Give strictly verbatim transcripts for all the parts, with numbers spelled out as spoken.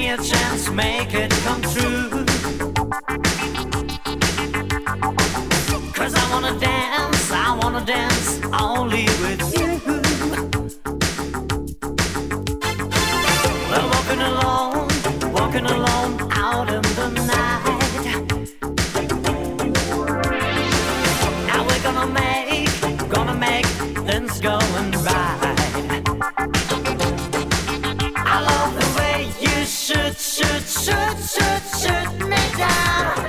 me a chance, make it come true. Cause I wanna dance, I wanna dance only with you. Well, walking alone, walking alone out in the night. Now we're gonna make, gonna make things going right. I love the way you shoot, shoot, shoot, shoot, shoot me down.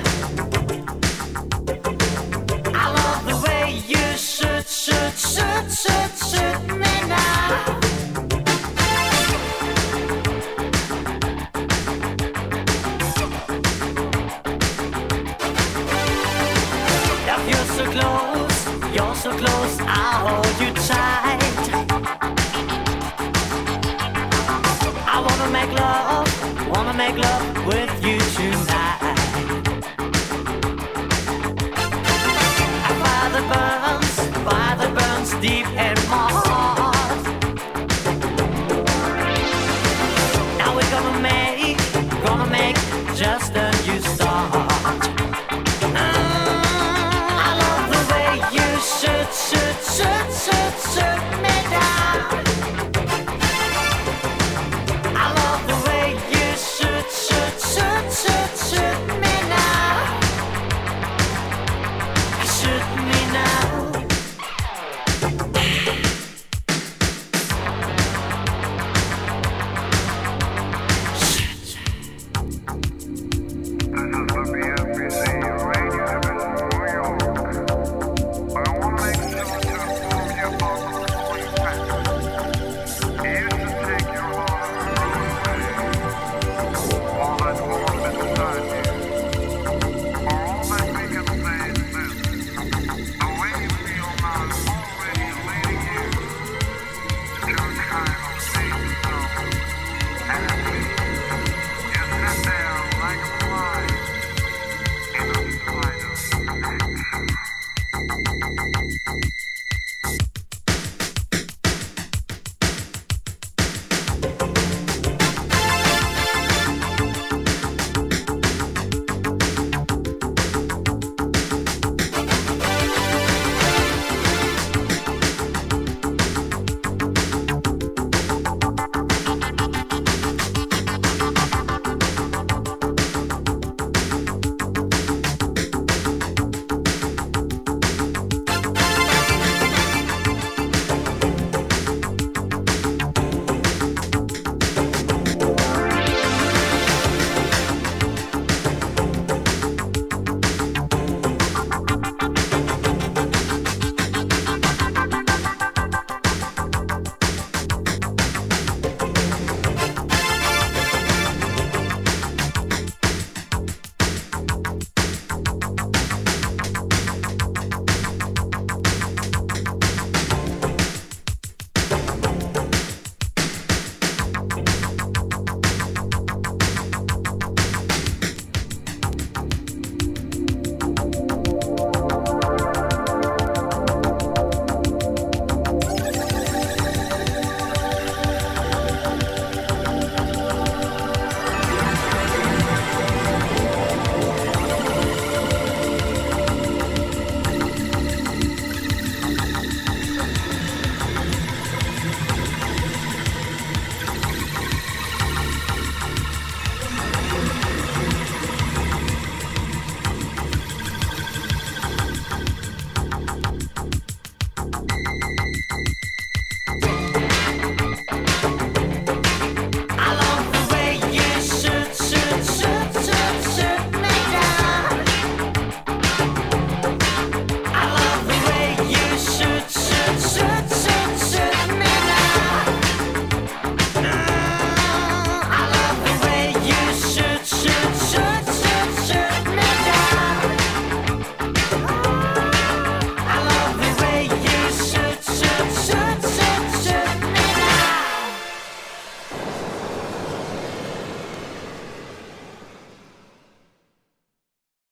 I love the way you shoot, shoot, shoot, shoot, shoot me now. If you're so close, you're so close, I'll hold you tight. I wanna make love, wanna make love with you tonight. A fire that burns, fire that burns deep in my heart. Now we're gonna make, gonna make just a new start. Mm, I love the way you shoot, shoot, shoot, shoot, shoot me down. Shoot, shoot, shoot me now. Shoot me now.